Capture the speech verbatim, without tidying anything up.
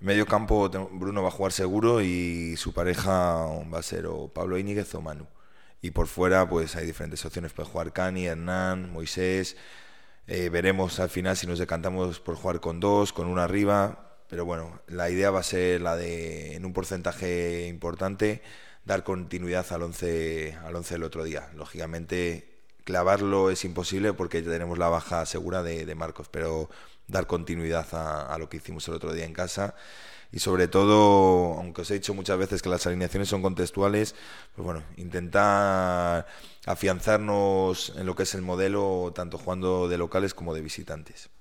En medio campo Bruno va a jugar seguro y su pareja va a ser o Pablo Íñiguez o Manu. Y por fuera pues hay diferentes opciones, puede jugar Cani, Hernán, Moisés. Eh, veremos al final si nos decantamos por jugar con dos, con uno arriba, pero bueno, la idea va a ser la de, en un porcentaje importante, dar continuidad al once, al once del otro día. Lógicamente, clavarlo es imposible porque ya tenemos la baja segura de, de Marcos, pero dar continuidad a, a lo que hicimos el otro día en casa. Y sobre todo, aunque os he dicho muchas veces que las alineaciones son contextuales, pues bueno, intentar afianzarnos en lo que es el modelo, tanto jugando de locales como de visitantes.